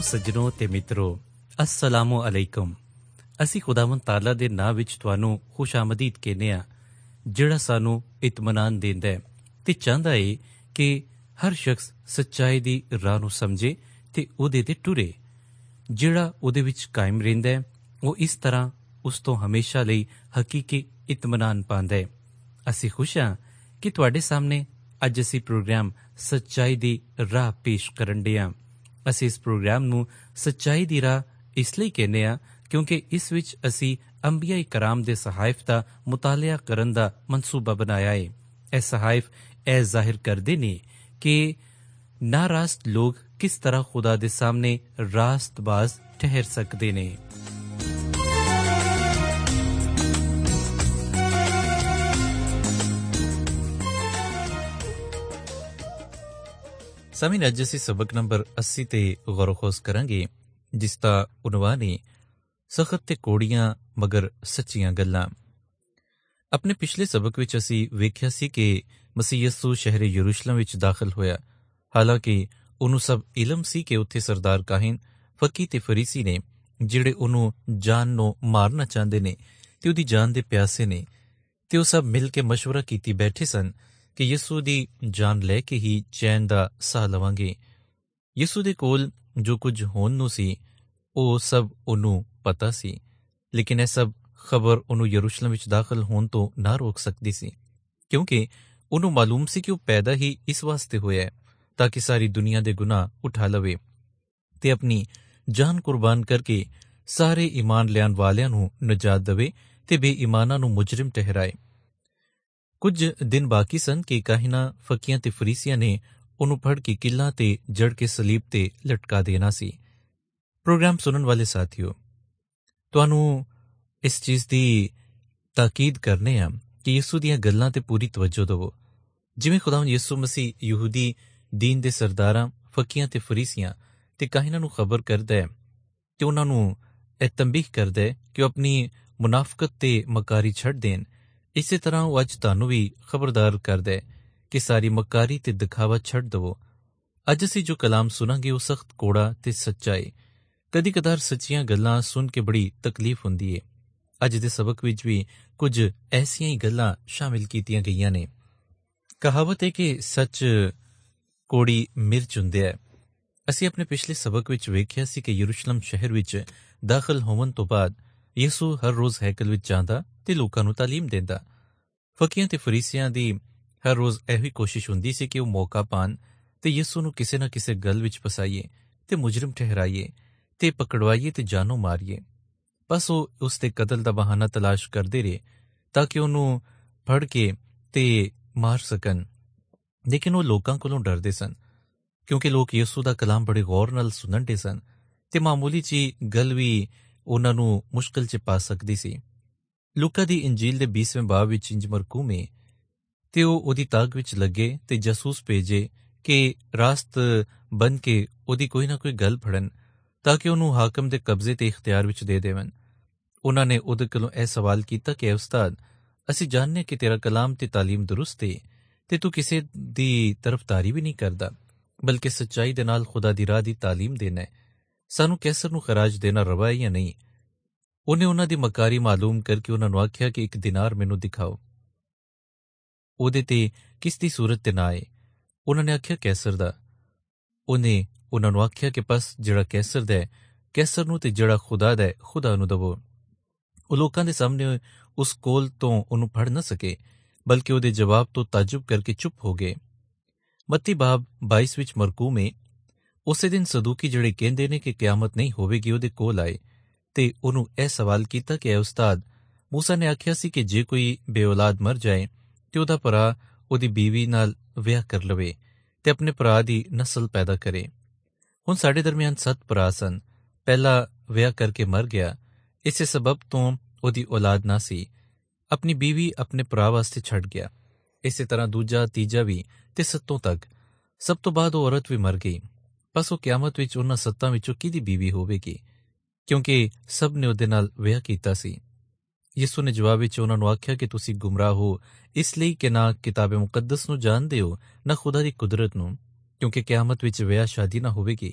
सज्जनों ते मित्रों, अस्सलामु अलैकुम। असी खुदावंद ताला दे नां विच तुहानूं खुश आमदीद कहने आ, जिहड़ा सानूं इत्मीनान देंदा है ते चाहता है कि हर शख्स सच्चाई दी राह नूं समझे ते उहदे ते टुरे। जिहड़ा उहदे विच कायम रहिंदा है वो इस तरह उस तो हमेशा लई हकीकी इत्मीनान पांदा है। असी खुश हां कि तुहाडे सामने अज असी प्रोग्राम सच्चाई दी राह पेश करन दे हां। असी इस प्रोग्राम नूं सच्चाई दी राह इसलिए कहने आ क्योंकि इस विच असी अंबिया कराम दे सहाइफ दा मुतालिया करन दा मनसूबा बनाया है। ਇਹ ਸਹਾਇਫ ਇਹ ਜ਼ਾਹਿਰ ਕਰਦੇ ਨੇ ਕਿ ਨਾਰਾਸਤ ਲੋਕ ਕਿਸ ਤਰ੍ਹਾਂ ਖੁਦਾ ਦੇ ਸਾਹਮਣੇ ਰਾਸਤਬਾਜ਼ ਠਹਿਰ ਸਕਦੇ ਨੇ। ਸਾਮੀਨ, ਅੱਜ ਅਸੀਂ ਸਬਕ ਨੰਬਰ 80 ਤੇ ਗੌਰ ਖੋਜ਼ ਕਰਾਂਗੇ, ਜਿਸ ਦਾ ਉਨਵਾਨ ਹੈ ਸਖਤ ਤੇ ਕੋੜੀਆਂ ਮਗਰ ਸੱਚੀਆਂ ਗੱਲਾਂ। ਆਪਣੇ ਪਿਛਲੇ ਸਬਕ ਵਿੱਚ ਅਸੀਂ ਵੇਖਿਆ ਸੀ ਕਿ ਮਸੀਹ ਯਸੂ ਸ਼ਹਿਰ ਯਰੂਸ਼ਲਮ ਵਿੱਚ ਦਾਖਲ ਹੋਇਆ। ਹਾਲਾਂਕਿ ਉਹਨੂੰ ਸਭ ਇਲਮ ਸੀ ਕਿ ਉੱਥੇ ਸਰਦਾਰ ਕਾਹਿਨ, ਫਕੀ ਤੇ ਫਰੀਸੀ ਨੇ ਜਿਹੜੇ ਉਹਨੂੰ ਜਾਨ ਨੂੰ ਮਾਰਨਾ ਚਾਹੁੰਦੇ ਨੇ ਤੇ ਉਹਦੀ ਜਾਨ ਦੇ ਪਿਆਸੇ ਨੇ, ਤੇ ਉਹ ਸਭ ਮਿਲ ਕੇ ਮਸ਼ਵਰਾ ਕੀਤੀ ਬੈਠੇ ਸਨ ਕਿ ਯਸੂ ਦੀ ਜਾਨ ਲੈ ਕੇ ਹੀ ਚੈਨ ਦਾ ਸਾਹ ਲਵਾਂਗੇ। ਯਸੂ ਦੇ ਕੋਲ ਜੋ ਕੁਝ ਹੋਣ ਨੂੰ ਸੀ ਉਹ ਸਭ ਉਹਨੂੰ ਪਤਾ ਸੀ, ਲੇਕਿਨ ਇਹ ਸਭ ਖਬਰ ਉਹਨੂੰ ਯਰੂਸ਼ਲਮ ਵਿੱਚ ਦਾਖਲ ਹੋਣ ਤੋਂ ਨਾ ਰੋਕ ਸਕਦੀ ਸੀ, ਕਿਉਂਕਿ ਉਹਨੂੰ ਮਾਲੂਮ ਸੀ ਕਿ ਉਹ ਪੈਦਾ ਹੀ ਇਸ ਵਾਸਤੇ ਹੋਇਆ ਹੈ ਤਾਂ ਕਿ ਸਾਰੀ ਦੁਨੀਆ ਦੇ ਗੁਨਾਹ ਉਠਾ ਲਵੇ ਤੇ ਆਪਣੀ ਜਾਨ ਕੁਰਬਾਨ ਕਰਕੇ ਸਾਰੇ ਈਮਾਨ ਲਿਆਉਣ ਵਾਲਿਆਂ ਨੂੰ ਨਜਾਤ ਦੇਵੇ ਤੇ ਬੇਈਮਾਨਾਂ ਨੂੰ ਮੁਜਰਿਮ ਠਹਿਰਾਏ। ਕੁਝ ਦਿਨ ਬਾਕੀ ਸਨ ਕਿ ਕਾਹਿਨਾਂ, ਫਕੀਆਂ ਤੇ ਫਰੀਸੀਆਂ ਨੇ ਉਹਨੂੰ ਫੜ ਕੇ ਕਿੱਲਾਂ ਤੇ ਜੜ ਕੇ ਸਲੀਬ ਤੇ ਲਟਕਾ ਦੇਣਾ ਸੀ। ਪ੍ਰੋਗਰਾਮ ਸੁਣਨ ਵਾਲੇ ਸਾਥੀਓ, ਤੁਹਾਨੂੰ ਇਸ ਚੀਜ਼ ਦੀ ਤਾਕੀਦ ਕਰਨੇ ਆ ਕਿ ਯਿਸੂ ਦੀਆਂ ਗੱਲਾਂ ਤੇ ਪੂਰੀ ਤਵੱਜੋ ਦੇਵੋ। ਜਿਵੇਂ ਖੁਦਾਵੰਦ ਯਿਸੂ ਮਸੀਹ ਯਹੂਦੀ ਦੀਨ ਦੇ ਸਰਦਾਰਾਂ, ਫਕੀਆਂ ਤੇ ਫਰੀਸੀਆਂ ਤੇ ਕਾਹਿਨਾਂ ਨੂੰ ਖਬਰ ਕਰਦਾ ਹੈ ਤੇ ਉਹਨਾਂ ਨੂੰ ਇਹ ਤੰਬੀਹ ਕਰਦਾ ਹੈ ਕਿ ਉਹ ਆਪਣੀ ਮੁਨਾਫਕਤ ਤੇ ਮਕਾਰੀ ਛੱਡ ਦੇਣ। ਇਸੇ ਤਰ੍ਹਾਂ ਉਹ ਅੱਜ ਤੁਹਾਨੂੰ ਵੀ ਖਬਰਦਾਰ ਕਰਦਾ ਹੈ ਕਿ ਸਾਰੀ ਮਕਾਰੀ ਤੇ ਦਿਖਾਵਾ ਛੱਡ ਦੇਵੋ। ਅੱਜ ਅਸੀਂ ਜੋ ਕਲਾਮ ਸੁਣਾਂਗੇ ਉਹ ਸਖਤ ਕੋੜਾ ਤੇ ਸੱਚਾ ਏ। ਕਦੀ ਕਦਾਰ ਸੱਚੀਆਂ ਗੱਲਾਂ ਸੁਣ ਕੇ ਬੜੀ ਤਕਲੀਫ ਹੁੰਦੀ ਏ। ਅੱਜ ਦੇ ਸਬਕ ਵਿੱਚ ਵੀ ਕੁਝ ਐਸੀਆਂ ਹੀ ਗੱਲਾਂ ਸ਼ਾਮਿਲ ਕੀਤੀਆਂ ਗਈਆਂ ਨੇ। ਕਹਾਵਤ ਹੈ ਕਿ ਸੱਚ ਕੋੜੀ ਮਿਰਚ ਹੁੰਦੀ ਹੈ। ਅਸੀਂ ਆਪਣੇ ਪਿਛਲੇ ਸਬਕ ਵਿੱਚ ਵੇਖਿਆ ਸੀ ਕਿ ਯਰੂਸ਼ਲਮ ਸ਼ਹਿਰ ਵਿੱਚ ਦਾਖਲ ਹੋਣ ਤੋਂ ਬਾਅਦ ਯਿਸੂ ਹਰ ਰੋਜ਼ ਹੈਕਲ ਵਿੱਚ ਜਾਂਦਾ ਤੇ ਲੋਕਾਂ ਨੂੰ ਤਾਲੀਮ ਦਿੰਦਾ। ਫਕੀਆਂ ਤੇ ਫਰੀਸੀਆਂ ਦੀ ਹਰ ਰੋਜ਼ ਇਹੋ ਹੀ ਕੋਸ਼ਿਸ਼ ਹੁੰਦੀ ਸੀ ਕਿ ਉਹ ਮੌਕਾ ਪਾਣ ਤੇ ਯਿਸੂ ਨੂੰ ਕਿਸੇ ਨਾ ਕਿਸੇ ਗੱਲ ਵਿੱਚ ਫਸਾਈਏ ਤੇ ਮੁਜਰਮ ਠਹਿਰਾਈਏ ਤੇ ਪਕੜਵਾਈਏ ਤੇ ਜਾਨੋਂ ਮਾਰੀਏ। ਬਸ ਉਹ ਉਸ ਦੇ ਕਤਲ ਦਾ ਬਹਾਨਾ ਤਲਾਸ਼ ਕਰਦੇ ਰਹੇ ਤਾਂ ਕਿ ਉਹਨੂੰ ਫੜ ਕੇ ਤੇ ਮਾਰ ਸਕਣ। ਲੇਕਿਨ ਉਹ ਲੋਕਾਂ ਕੋਲੋਂ ਡਰਦੇ ਸਨ, ਕਿਉਂਕਿ ਲੋਕ ਯਿਸੂ ਦਾ ਕਲਾਮ ਬੜੇ ਗੌਰ ਨਾਲ ਸੁਣਨ ਦੇ ਸਨ ਤੇ ਮਾਮੂਲੀ ਜਿਹੀ ਗੱਲ ਵੀ ਉਹਨਾਂ ਨੂੰ ਮੁਸ਼ਕਿਲ 'ਚ ਪਾ ਸਕਦੀ ਸੀ। ਲੂਕਾ ਦੀ ਇੰਜੀਲ ਦੇ 20ਵੇਂ ਬਾਬ ਵਿੱਚ ਇੰਜ ਮਰਕੂਮ ਏ ਤੇ ਉਹ ਉਹਦੀ ਤਾਕ ਵਿੱਚ ਲੱਗੇ ਤੇ ਜਾਸੂਸ ਭੇਜੇ ਕਿ ਰਾਸਤ ਬਣ ਕੇ ਉਹਦੀ ਕੋਈ ਨਾ ਕੋਈ ਗੱਲ ਫੜਨ ਤਾਂ ਕਿ ਉਹਨੂੰ ਹਾਕਮ ਦੇ ਕਬਜ਼ੇ ਤੇ ਇਖਤਿਆਰ ਵਿੱਚ ਦੇ ਦੇਵਨ। ਉਹਨਾਂ ਨੇ ਉਹਦੇ ਕੋਲੋਂ ਇਹ ਸਵਾਲ ਕੀਤਾ ਕਿ ਉਸਤਾਦ, ਅਸੀਂ ਜਾਣਨੇ ਕਿ ਤੇਰਾ ਕਲਾਮ ਤੇ ਤਾਲੀਮ ਦਰੁਸਤ ਏ ਤੇ ਤੂੰ ਕਿਸੇ ਦੀ ਤਰਫਦਾਰੀ ਵੀ ਨਹੀਂ ਕਰਦਾ, ਬਲਕਿ ਸੱਚਾਈ ਦੇ ਨਾਲ ਖੁਦਾ ਦੀ ਰਾਹ ਦੀ ਤਾਲੀਮ ਦੇਣਾ ਹੈ। ਸਾਨੂੰ ਕੈਸਰ ਨੂੰ ਖਰਾਜ ਦੇਣਾ ਰਵਾ ਹੈ ਜਾਂ ਨਹੀਂ? ਉਹਨੇ ਉਹਨਾਂ ਦੀ ਮਕਾਰੀ ਮਾਲੂਮ ਕਰਕੇ ਉਹਨਾਂ ਨੂੰ ਆਖਿਆ ਕਿ 1 ਦਿਨਾਰ ਮੈਨੂੰ ਦਿਖਾਓ। ਉਹਦੇ ਤੇ ਕਿਸ ਦੀ ਸੂਰਤ ਤੇ ਨਾ ਆਏ? ਉਹਨਾਂ ਨੇ ਆਖਿਆ ਕੈਸਰ ਦਾ। ਉਹਨੇ ਉਹਨਾਂ ਨੂੰ ਆਖਿਆ ਕਿ ਬਸ ਜਿਹੜਾ ਕੈਸਰ ਦਾ ਹੈ ਕੈਸਰ ਨੂੰ ਤੇ ਜਿਹੜਾ ਖੁਦਾ ਦਾ ਹੈ ਖੁਦਾ ਨੂੰ ਦਵੋ। ਉਹ ਲੋਕਾਂ ਦੇ ਸਾਹਮਣੇ ਉਸ ਕੋਲ ਤੋਂ ਉਹਨੂੰ ਫੜ ਨਾ ਸਕੇ, ਬਲਕਿ ਉਹਦੇ ਜਵਾਬ ਤੋਂ ਤਾਜੁਬ ਕਰਕੇ ਚੁੱਪ ਹੋ ਗਏ। ਮੱਤੀ ਬਾਬ 22 ਵਿੱਚ ਮਰਕੂਮ ਏ, ਉਸੇ ਦਿਨ ਸਦੂਕੀ ਜਿਹੜੇ ਕਹਿੰਦੇ ਨੇ ਕਿ ਕਿਆਮਤ ਨਹੀਂ ਹੋਵੇਗੀ ਉਹਦੇ ਕੋਲ ਆਏ ਤੇ ਉਹਨੂੰ ਇਹ ਸਵਾਲ ਕੀਤਾ ਕਿ ਉਸਤਾਦ, ਮੂਸਾ ਨੇ ਆਖਿਆ ਸੀ ਕਿ ਜੇ ਕੋਈ ਬੇਔਲਾਦ ਮਰ ਜਾਏ ਤੇ ਉਹਦਾ ਭਰਾ ਉਹਦੀ ਬੀਵੀ ਨਾਲ ਵਿਆਹ ਕਰ ਲਵੇ ਤੇ ਆਪਣੇ ਭਰਾ ਦੀ ਨਸਲ ਪੈਦਾ ਕਰੇ। ਹੁਣ ਸਾਡੇ ਦਰਮਿਆਨ 7 ਭਰਾ ਸਨ। ਪਹਿਲਾ ਵਿਆਹ ਕਰਕੇ ਮਰ ਗਿਆ, ਇਸੇ ਸਬਬ ਤੋਂ ਉਹਦੀ ਔਲਾਦ ਨਾ ਸੀ। ਆਪਣੀ ਬੀਵੀ ਆਪਣੇ ਭਰਾ ਵਾਸਤੇ ਛੱਡ ਗਿਆ। ਇਸੇ ਤਰ੍ਹਾਂ ਦੂਜਾ, ਤੀਜਾ ਵੀ ਤੇ 7 ਤੱਕ। ਸਭ ਤੋਂ ਬਾਅਦ ਉਹ ਔਰਤ ਵੀ ਮਰ ਗਈ। ਬਸ ਉਹ ਕਿਆਮਤ ਵਿੱਚ ਉਹਨਾਂ 7 ਵਿੱਚੋਂ ਕਿਹਦੀ ਬੀਵੀ ਹੋਵੇਗੀ, ਕਿਉਂਕਿ ਸਭ ਨੇ ਉਹਦੇ ਨਾਲ ਵਿਆਹ ਕੀਤਾ ਸੀ। ਯਿਸੂ ਨੇ ਜਵਾਬ ਵਿੱਚ ਉਹਨਾਂ ਨੂੰ ਆਖਿਆ ਕਿ ਤੁਸੀਂ ਗੁੰਮਰਾਹ ਹੋ ਇਸ ਲਈ ਕਿ ਨਾ ਕਿਤਾਬ ਮੁਕੱਦਸ ਨੂੰ ਜਾਣਦੇ ਹੋ ਨਾ ਖੁਦਾ ਦੀ ਕੁਦਰਤ ਨੂੰ, ਕਿਉਂਕਿ ਕਿਆਮਤ ਵਿੱਚ ਵਿਆਹ ਸ਼ਾਦੀ ਨਾ ਹੋਵੇਗੀ,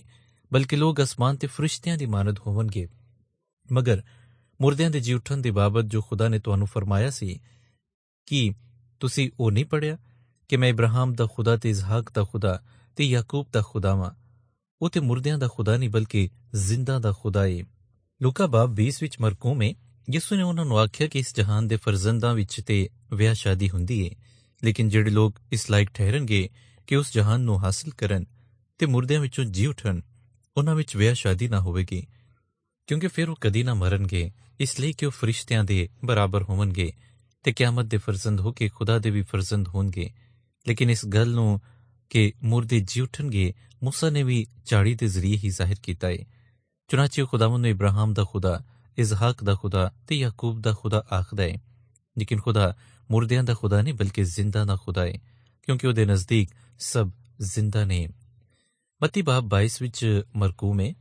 ਬਲਕਿ ਲੋਕ ਅਸਮਾਨ ਤੇ ਫਰਿਸ਼ਤਿਆਂ ਦੀ ਮਾਨਦ ਹੋਵਣਗੇ। ਮਗਰ ਮੁਰਦਿਆਂ ਦੇ ਜੀ ਉੱਠਣ ਦੇ ਬਾਬਤ ਜੋ ਖੁਦਾ ਨੇ ਤੁਹਾਨੂੰ ਫਰਮਾਇਆ ਸੀ, ਕੀ ਤੁਸੀਂ ਉਹ ਨਹੀਂ ਪੜ੍ਹਿਆ ਕਿ ਮੈਂ ਇਬਰਾਹਿਮ ਦਾ ਖੁਦਾ ਤੇ ਇਸਹਾਕ ਦਾ ਖੁਦਾ ਤੇ ਯਾਕੂਬ ਦਾ ਖੁਦਾ ਵਾਂ? ਉਹ ਤੇ ਮੁਰਦਿਆਂ ਦਾ ਖੁਦਾ ਨਹੀਂ ਬਲਕਿ ਜ਼ਿੰਦਾ ਦਾ ਖੁਦਾ ਏ। ਲੂਕਾ ਬਾਬ 20 ਵਿੱਚ ਮਰਕੂਮ ਏ, ਯਿਸੂ ਨੇ ਉਹਨਾਂ ਨੂੰ ਆਖਿਆ ਕਿ ਇਸ ਜਹਾਨ ਦੇ ਫਰਜ਼ੰਦਾਂ ਵਿੱਚ ਤੇ ਵਿਆਹ ਸ਼ਾਦੀ ਹੁੰਦੀ ਏ, ਲੇਕਿਨ ਜਿਹੜੇ ਲੋਕ ਇਸ ਲਾਇਕ ਠਹਿਰਨਗੇ ਕਿ ਉਸ ਜਹਾਨ ਨੂੰ ਹਾਸਲ ਕਰਨ ਤੇ ਮੁਰਦਿਆਂ ਵਿੱਚੋਂ ਜੀ ਉੱਠਣ, ਉਹਨਾਂ ਵਿੱਚ ਵਿਆਹ ਸ਼ਾਦੀ ਨਾ ਹੋਵੇਗੀ, ਕਿਉਂਕਿ ਫਿਰ ਉਹ ਕਦੀ ਨਾ ਮਰਨਗੇ, ਇਸ ਲਈ ਕਿ ਉਹ ਫਰਿਸ਼ਤਿਆਂ ਦੇ ਬਰਾਬਰ ਹੋਵਣਗੇ ਤੇ ਕਿਆਮਤ ਦੇ ਫਰਜ਼ੰਦ ਹੋ ਕੇ ਖੁਦਾ ਦੇ ਵੀ ਫਰਜ਼ੰਦ ਹੋਣਗੇ। ਲੇਕਿਨ ਇਸ ਗੱਲ ਨੂੰ ਕਿ ਮੁਰਦੇ ਜੀ ਉੱਠਣਗੇ ਮੂਸਾ ਨੇ ਵੀ ਝਾੜੀ ਦੇ ਜ਼ਰੀਏ ਹੀ ਜ਼ਾਹਿਰ ਕੀਤਾ ਏ। ਚੁਨਾਚੇ ਖੁਦਾਵੰਦ ਨੂੰ ਇਬਰਾਹਿਮ ਦਾ ਖੁਦਾ, ਇਸਹਾਕ ਦਾ ਖੁਦਾ ਤੇ ਯਾਕੂਬ ਦਾ ਖੁਦਾ ਆਖਦਾ ਏ, ਲੇਕਿਨ ਖੁਦਾ ਮੁਰਦਿਆਂ ਦਾ ਖੁਦਾ ਨਹੀਂ ਬਲਕਿ ਜ਼ਿੰਦਾ ਦਾ ਖੁਦਾ ਏ, ਕਿਉਂਕਿ ਉਹਦੇ ਨਜ਼ਦੀਕ ਸਭ ਜ਼ਿੰਦਾ ਨੇ। ਮੱਤੀ ਬਾਬ 22 ਵਿੱਚ ਮਰਕੂਮ ਏ।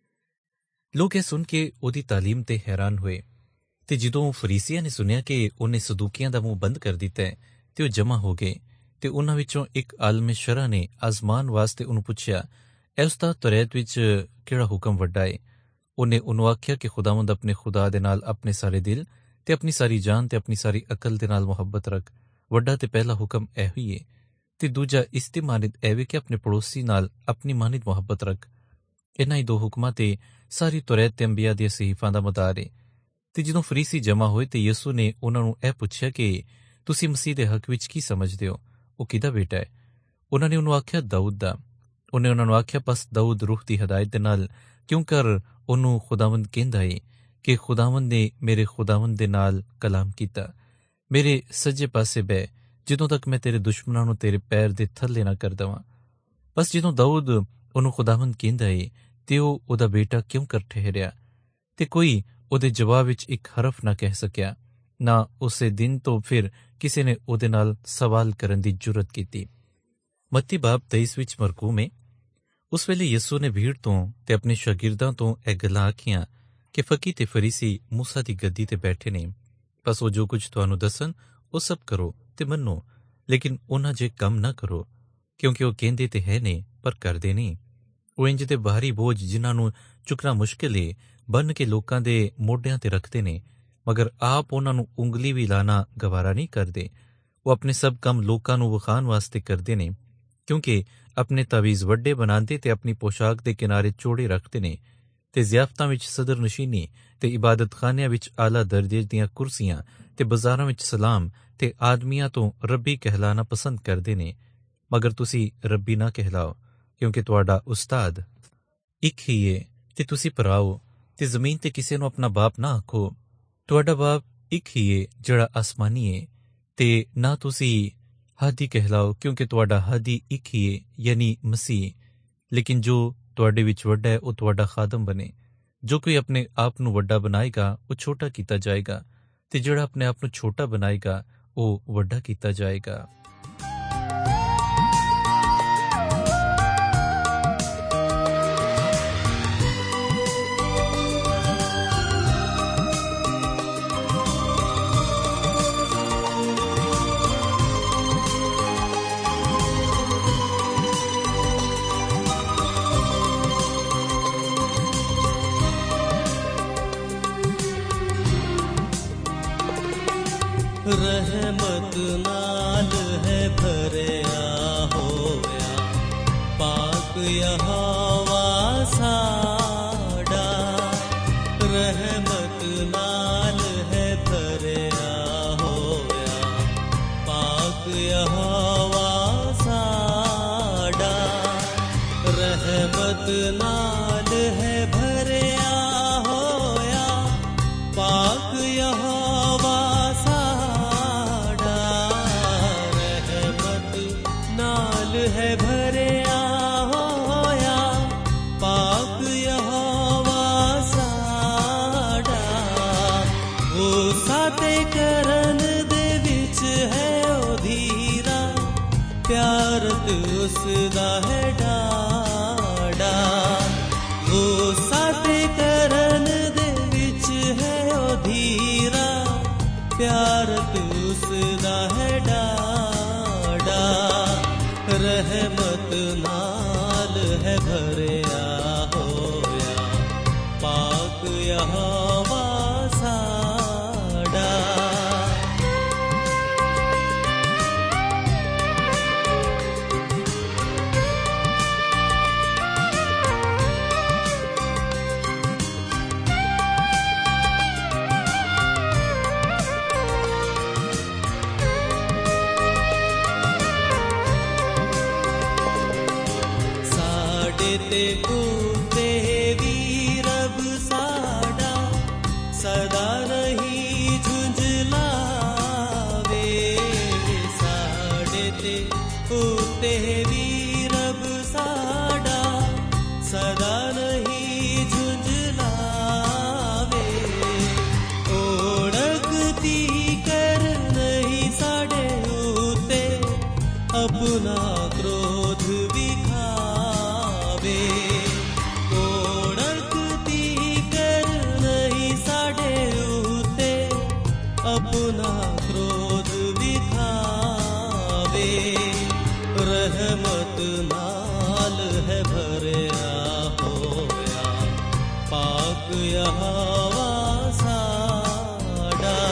ਲੋਕ ਇਹ ਸੁਣ ਕੇ ਉਹਦੀ ਤਾਲੀਮ ਤੇ ਹੈਰਾਨ ਹੋਏ, ਤੇ ਜਦੋਂ ਫਰੀਸੀਆਂ ਨੇ ਸੁਣਿਆ ਕਿ ਉਹਨੇ ਸਦੂਕੀਆਂ ਦਾ ਮੂੰਹ ਬੰਦ ਕਰ ਦਿੱਤਾ ਹੈ ਤੇ ਉਹ ਜਮ੍ਹਾਂ ਹੋ ਗਏ, ਤੇ ਉਹਨਾਂ ਵਿੱਚੋਂ ਇੱਕ ਆਲਮ ਸ਼ਰਅ ਨੇ ਆਜ਼ਮਾਨ ਵਾਸਤੇ ਉਹਨੂੰ ਪੁੱਛਿਆ, ਐ ਉਸਤਾਦ ਤੌਰੇਤ ਵਿੱਚ ਕਿਹੜਾ ਹੁਕਮ ਵੱਡਾ ਏ? ਉਹਨੇ ਉਹਨੂੰ ਆਖਿਆ ਕਿ ਖੁਦਾਵੰਦ ਆਪਣੇ ਖੁਦਾ ਦੇ ਨਾਲ ਆਪਣੇ ਸਾਰੇ ਦਿਲ ਤੇ ਆਪਣੀ ਸਾਰੀ ਜਾਨ ਤੇ ਆਪਣੀ ਸਾਰੀ ਅਕਲ ਦੇ ਨਾਲ ਮੁਹੱਬਤ ਰੱਖ। ਵੱਡਾ ਤੇ ਪਹਿਲਾ ਹੁਕਮ ਇਹੋ ਹੀ ਏ, ਤੇ ਦੂਜਾ ਇਸ ਤੇ ਮਾਨਿਦ ਐਵੇਂ ਕਿ ਆਪਣੇ ਪੜੋਸੀ ਨਾਲ ਆਪਣੀ ਮਾਨਿਦ ਮੁਹੱਬਤ ਰੱਖ। ਇਹਨਾਂ ਹੀ ਦੋ ਹੁਕਮਾਂ ਤੇ ਸਾਰੀ ਤੌਰੇਤ ਤੇ ਅੰਬੀਆ ਦੀਆਂ ਸਹੀਫਾਂ ਦਾ ਮਦਾਰ ਏ। ਤੇ ਜਦੋਂ ਫਰੀਸੀ ਜਮ੍ਹਾਂ ਹੋਏ ਤੇ ਯਿਸੂ ਨੇ ਉਹਨਾਂ ਨੂੰ ਇਹ ਪੁੱਛਿਆ ਕਿ ਤੁਸੀਂ ਮਸੀਹ ਦੇ ਹੱਕ ਵਿੱਚ ਕੀ ਸਮਝਦੇ ਹੋ? ਉਹ ਕਿਹਦਾ ਬੇਟਾ ਹੈ? ਉਹਨਾਂ ਨੇ ਉਹਨੂੰ ਆਖਿਆ ਦਾਊਦ ਦਾ। ਉਹਨੇ ਉਹਨਾਂ ਨੂੰ ਆਖਿਆ, ਬਸ ਦਾਊਦ ਰੂਹ ਦੀ ਹਦਾਇਤ ਦੇ ਨਾਲ ਕਿਉਂ ਕਰ ਉਹਨੂੰ ਖੁਦਾਵੰਦ ਕਹਿੰਦਾ ਏ ਕਿ ਖੁਦਾਵੰਦ ਨੇ ਮੇਰੇ ਖੁਦਾਵੰਦ ਦੇ ਨਾਲ ਕਲਾਮ ਕੀਤਾ, ਮੇਰੇ ਸੱਜੇ ਪਾਸੇ ਬਹਿ ਜਦੋਂ ਤੱਕ ਮੈਂ ਤੇਰੇ ਦੁਸ਼ਮਣਾਂ ਨੂੰ ਤੇਰੇ ਪੈਰ ਦੇ ਥੱਲੇ ਨਾ ਕਰ ਦੇਵਾਂ। ਬਸ ਜਦੋਂ ਦਾਊਦ ਉਹਨੂੰ ਖੁਦਾਵੰਦ ਕਹਿੰਦਾ ਏ ਤੇ ਉਹ ਉਹਦਾ ਬੇਟਾ ਕਿਉਂ ਕਰ ਠਹਿਰਿਆ? ਤੇ ਕੋਈ ਉਹਦੇ ਜਵਾਬ ਵਿੱਚ ਇੱਕ ਹਰਫ ਨਾ ਕਹਿ ਸਕਿਆ। ਨਾ ਉਸੇ ਦਿਨ ਤੋਂ ਫਿਰ ਕਿਸੇ ਨੇ ਉਹਦੇ ਨਾਲ ਸਵਾਲ ਕਰਨ ਦੀ ਜੁਰਤ ਕੀਤੀ। ਮੱਤੀ ਬਾਬ 23 ਵਿੱਚ ਮਰਕੂਮ ਏ। ਉਸ ਵੇਲੇ ਯਿਸੂ ਨੇ ਭੀੜ ਤੋਂ ਤੇ ਆਪਣੇ ਸ਼ਾਗਿਰਦਾਂ ਤੋਂ ਇਹ ਗੱਲਾਂ ਆਖੀਆਂ ਕਿ ਫਕੀ ਤੇ ਫਰੀਸੀ ਮੂਸਾ ਦੀ ਗੱਦੀ ਤੇ ਬੈਠੇ ਨੇ। ਬਸ ਉਹ ਜੋ ਕੁਝ ਤੁਹਾਨੂੰ ਦੱਸਣ ਉਹ ਸਭ ਕਰੋ ਤੇ ਮੰਨੋ, ਲੇਕਿਨ ਉਹਨਾਂ ਜੇ ਕੰਮ ਨਾ ਕਰੋ, ਕਿਉਂਕਿ ਉਹ ਕਹਿੰਦੇ ਤੇ ਹੈ ਨੇ ਪਰ ਕਰਦੇ ਨਹੀਂ। ਉਹ ਇੰਜ ਦੇ ਬਾਹਰੀ ਬੋਝ ਜਿਨ੍ਹਾਂ ਨੂੰ ਚੁੱਕਣਾ ਮੁਸ਼ਕਿਲ ਏ ਬੰਨ ਕੇ ਲੋਕਾਂ ਦੇ ਮੋਢਿਆਂ ਤੇ ਰੱਖਦੇ ਨੇ, ਮਗਰ ਆਪ ਉਹਨਾਂ ਨੂੰ ਉਂਗਲੀ ਵੀ ਲਾਣਾ ਗਵਾਰਾ ਨਹੀਂ ਕਰਦੇ। ਉਹ ਆਪਣੇ ਸਭ ਕੰਮ ਲੋਕਾਂ ਨੂੰ ਵਿਖਾਉਣ ਵਾਸਤੇ ਕਰਦੇ ਨੇ, ਕਿਉਂਕਿ ਆਪਣੇ ਤਾਵੀਜ਼ ਵੱਡੇ ਬਣਾਉਂਦੇ ਤੇ ਆਪਣੀ ਪੋਸ਼ਾਕ ਦੇ ਕਿਨਾਰੇ ਚੌੜੇ ਰੱਖਦੇ ਨੇ, ਤੇ ਜ਼ਿਆਫਤਾਂ ਵਿੱਚ ਸਦਰ ਨਸ਼ੀਨੀ ਤੇ ਇਬਾਦਤਖਾਨਿਆਂ ਵਿੱਚ ਆਲਾ ਦਰਜੇ ਦੀਆਂ ਕੁਰਸੀਆਂ ਤੇ ਬਾਜ਼ਾਰਾਂ ਵਿੱਚ ਸਲਾਮ ਤੇ ਆਦਮੀਆਂ ਤੋਂ ਰੱਬੀ ਕਹਿਲਾਣਾ ਪਸੰਦ ਕਰਦੇ ਨੇ। ਮਗਰ ਤੁਸੀਂ ਰੱਬੀ ਨਾ ਕਹਿਲਾਓ, ਕਿਉਂਕਿ ਤੁਹਾਡਾ ਉਸਤਾਦ ਇੱਕ ਹੀ ਏ ਤੇ ਤੁਸੀਂ ਭਰਾਓ, ਤੇ ਜ਼ਮੀਨ ਤੇ ਕਿਸੇ ਨੂੰ ਆਪਣਾ ਬਾਪ ਨਾ ਆਖੋ। ਤੁਹਾਡਾ ਬਾਪ ਇੱਕ ਹੀ ਏ ਜਿਹੜਾ ਆਸਮਾਨੀ ਏ। ਤੇ ਨਾ ਤੁਸੀਂ ਹਾਦੀ ਕਹਿਲਾਓ, ਕਿਉਂਕਿ ਤੁਹਾਡਾ ਹਾਦੀ ਇੱਕ ਹੀ ਏ, ਯਾਨੀ ਮਸੀਹ। ਲੇਕਿਨ ਜੋ ਤੁਹਾਡੇ ਵਿੱਚ ਵੱਡਾ ਹੈ ਉਹ ਤੁਹਾਡਾ ਖਾਦਮ ਬਣੇ। ਜੋ ਕੋਈ ਆਪਣੇ ਆਪ ਨੂੰ ਵੱਡਾ ਬਣਾਏਗਾ ਉਹ ਛੋਟਾ ਕੀਤਾ ਜਾਏਗਾ, ਤੇ ਜਿਹੜਾ ਆਪਣੇ ਆਪ ਨੂੰ ਛੋਟਾ ਬਣਾਏਗਾ ਉਹ ਵੱਡਾ ਕੀਤਾ ਜਾਏਗਾ। रहमत नाल है भरिया होया पाक यहोवा साड़ा। रहमत नाल है भरिया होया पाक यहोवा साड़ा। रहमत नाल है भरिया होया पाक यहोवा है भरिया होया पाक यहोवा साड़ा। वो साते करन दे विच है ओ धीरा, प्यार ते उसदा है डाड़ा। वो साते करन दे विच है ओ धीरा, प्यार ते उसदा है डाड़ा। रहमत नाल है भरिया अपना क्रोध विखावे कोड़कती कर नहीं साढ़े उते अपना क्रोध विखावे रहमत नाल है भरिया होया पाक यहोवा साड़ा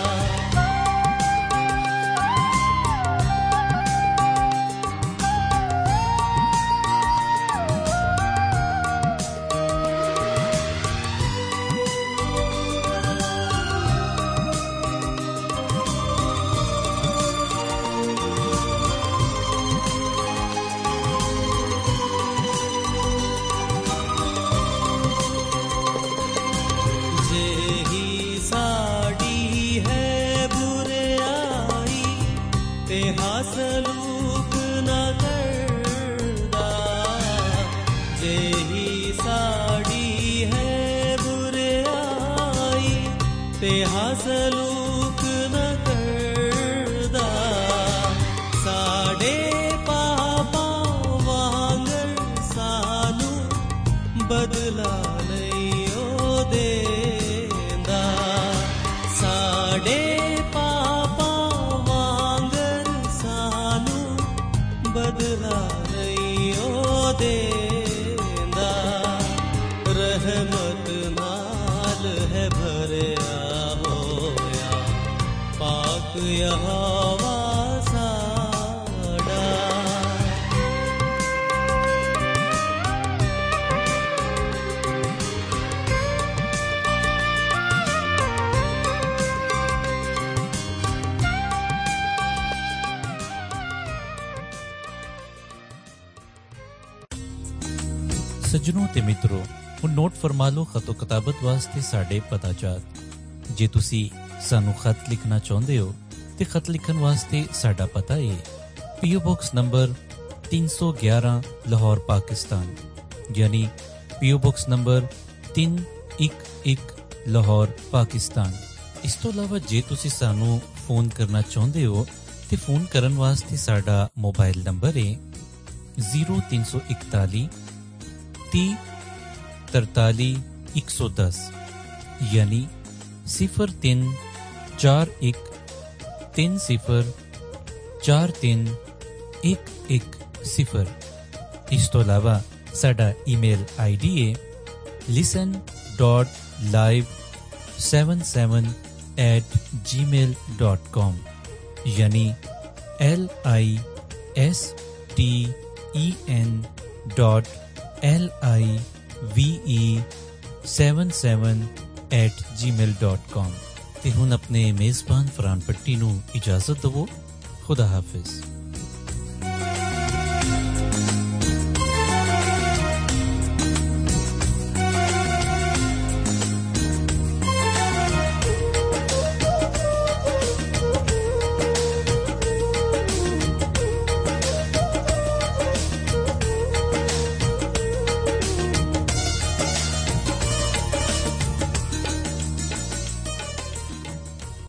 सलूक न करदा जेही साड़ी है बुराई ते सलूक न करदा साडे पापा वांगर सानू बदला नहीं ओ देंदा साडे बदला नहीं ओ देंदा रहमत नाल है भरिया होया पाक यहोवा साड़ा सज्जनों ते मित्रों ਹੁਣ ਨੋਟ ਫਰਮਾ ਲਓ ਖਤੋ ਕਿਤਾਬਤ ਵਾਸਤੇ ਸਾਡੇ ਪਤਾ ਚਾਰ ਜੇ ਤੁਸੀਂ ਸਾਨੂੰ ਖਤ ਲਿਖਣਾ ਚਾਹੁੰਦੇ ਹੋ ਤੇ ਖਤ ਲਿਖਣ ਵਾਸਤੇ ਸਾਡਾ ਪਤਾ ਹੈ ਪੀਓ ਬਾਕਸ ਨੰਬਰ 311 ਲਾਹੌਰ ਪਾਕਿਸਤਾਨ ਯਾਨੀ ਪੀਓ ਬਾਕਸ ਨੰਬਰ 311 ਲਾਹੌਰ ਪਾਕਿਸਤਾਨ ਇਸ ਤੋਂ ਇਲਾਵਾ ਜੇ ਤੁਸੀਂ ਸਾਨੂੰ ਫੋਨ ਕਰਨਾ ਚਾਹੁੰਦੇ ਹੋ ਤੇ ਫੋਨ ਕਰਨ ਵਾਸਤੇ ਸਾਡਾ ਮੋਬਾਈਲ ਨੰਬਰ ਹੈ 0341 30 43 110 यानी 03 41 30 43 110 इस तो अलावा साडा ईमेल आईडी है listen.live77@gmail.com यानी LISTENLIVE77@gmail.com ਤੇ ਹੁਣ ਆਪਣੇ ਮੇਜ਼ਬਾਨ ਫਰਾਨ ਪੱਟੀ ਨੂੰ ਇਜਾਜ਼ਤ ਦਿਵੋ। खुदा हाफिज।